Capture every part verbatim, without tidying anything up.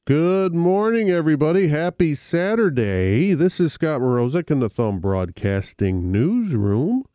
Good morning, everybody. Happy Saturday. This is Scott Mrozek in the Thumb Broadcasting Newsroom.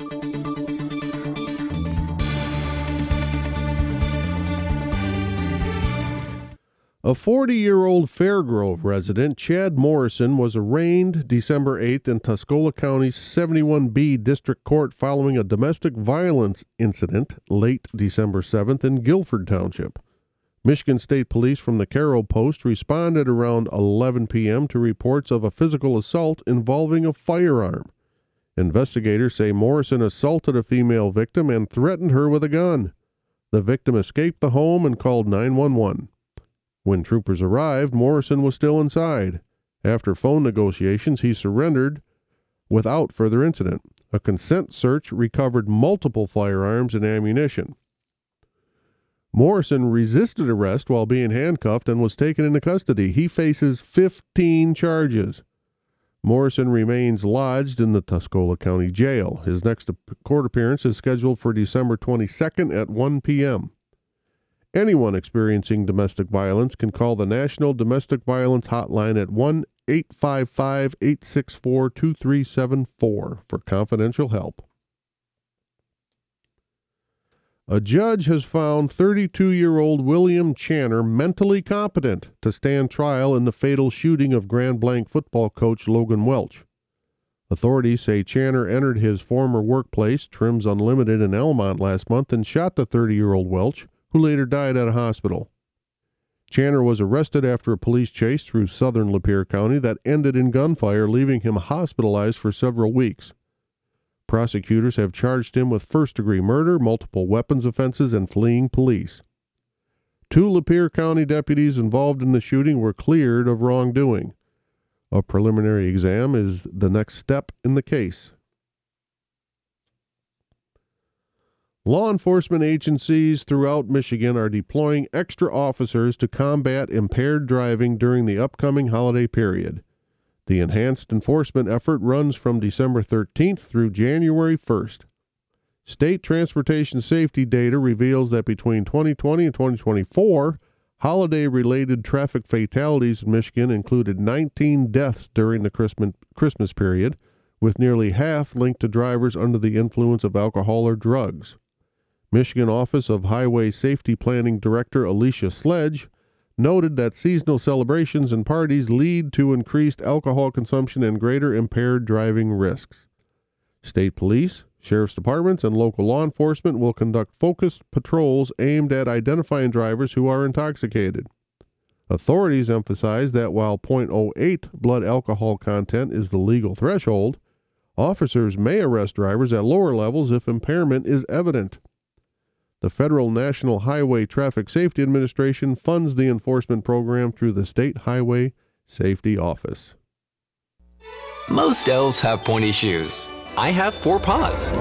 A forty-year-old Fairgrove resident, Chad Morrison, was arraigned December eighth in Tuscola County's seventy-one B District Court following a domestic violence incident late December seventh in Guilford Township. Michigan State Police from the Carroll Post responded around eleven p.m. to reports of a physical assault involving a firearm. Investigators say Morrison assaulted a female victim and threatened her with a gun. The victim escaped the home and called nine one one. When troopers arrived, Morrison was still inside. After phone negotiations, he surrendered without further incident. A consent search recovered multiple firearms and ammunition. Morrison resisted arrest while being handcuffed and was taken into custody. He faces fifteen charges. Morrison remains lodged in the Tuscola County Jail. His next court appearance is scheduled for December twenty-second at one p.m. Anyone experiencing domestic violence can call the National Domestic Violence Hotline at one eight five five, eight six four, two three seven four for confidential help. A judge has found thirty-two-year-old William Channer mentally competent to stand trial in the fatal shooting of Grand Blanc football coach Logan Welch. Authorities say Channer entered his former workplace, Trims Unlimited in Elmont, last month and shot the thirty-year-old Welch, who later died at a hospital. Channer was arrested after a police chase through southern Lapeer County that ended in gunfire, leaving him hospitalized for several weeks. Prosecutors have charged him with first-degree murder, multiple weapons offenses, and fleeing police. Two Lapeer County deputies involved in the shooting were cleared of wrongdoing. A preliminary exam is the next step in the case. Law enforcement agencies throughout Michigan are deploying extra officers to combat impaired driving during the upcoming holiday period. The enhanced enforcement effort runs from December thirteenth through January first. State transportation safety data reveals that between twenty twenty and twenty twenty-four, holiday-related traffic fatalities in Michigan included nineteen deaths during the Christmas, Christmas period, with nearly half linked to drivers under the influence of alcohol or drugs. Michigan Office of Highway Safety Planning Director Alicia Sledge noted that seasonal celebrations and parties lead to increased alcohol consumption and greater impaired driving risks. State police, sheriff's departments, and local law enforcement will conduct focused patrols aimed at identifying drivers who are intoxicated. Authorities emphasize that while point oh eight blood alcohol content is the legal threshold, officers may arrest drivers at lower levels if impairment is evident. The Federal National Highway Traffic Safety Administration funds the enforcement program through the State Highway Safety Office. Most elves have pointy shoes. I have four paws.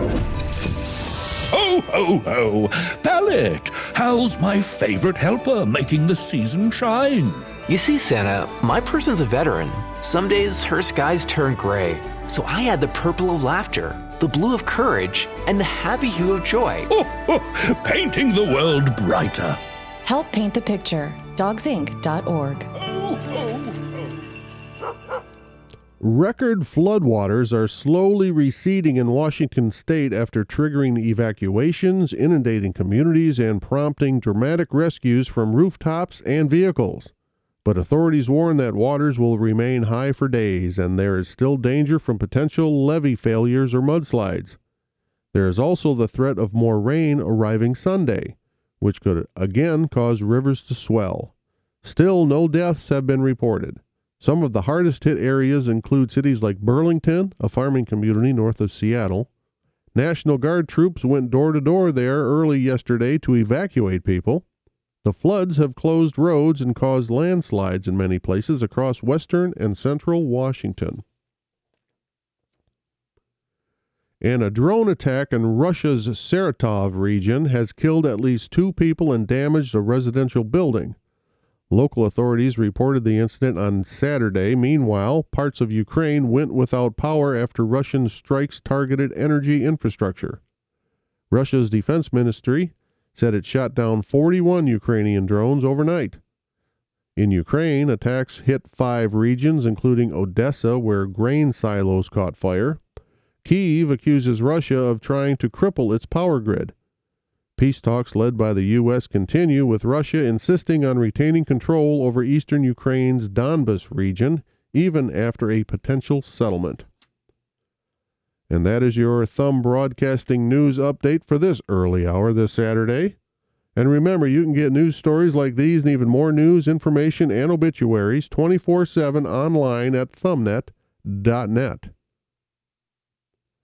Ho, ho, ho! Pallet! Hal's my favorite helper, making the season shine. You see, Santa, my person's a veteran. Some days her skies turn gray. So I add the purple of laughter, the blue of courage, and the happy hue of joy. Oh, oh, painting the world brighter. Help paint the picture. dogs inc dot org. Oh, oh, oh. Record floodwaters are slowly receding in Washington state after triggering evacuations, inundating communities, and prompting dramatic rescues from rooftops and vehicles. But authorities warn that waters will remain high for days, and there is still danger from potential levee failures or mudslides. There is also the threat of more rain arriving Sunday, which could again cause rivers to swell. Still, no deaths have been reported. Some of the hardest hit areas include cities like Burlington, a farming community north of Seattle. National Guard troops went door to door there early yesterday to evacuate people. The floods have closed roads and caused landslides in many places across western and central Washington. And a drone attack in Russia's Saratov region has killed at least two people and damaged a residential building. Local authorities reported the incident on Saturday. Meanwhile, parts of Ukraine went without power after Russian strikes targeted energy infrastructure. Russia's defense ministry said it shot down forty-one Ukrainian drones overnight. In Ukraine, attacks hit five regions, including Odessa, where grain silos caught fire. Kyiv accuses Russia of trying to cripple its power grid. Peace talks led by the U S continue, with Russia insisting on retaining control over eastern Ukraine's Donbas region, even after a potential settlement. And that is your Thumb Broadcasting News update for this early hour this Saturday. And remember, you can get news stories like these and even more news, information, and obituaries twenty-four seven online at thumbnet dot net.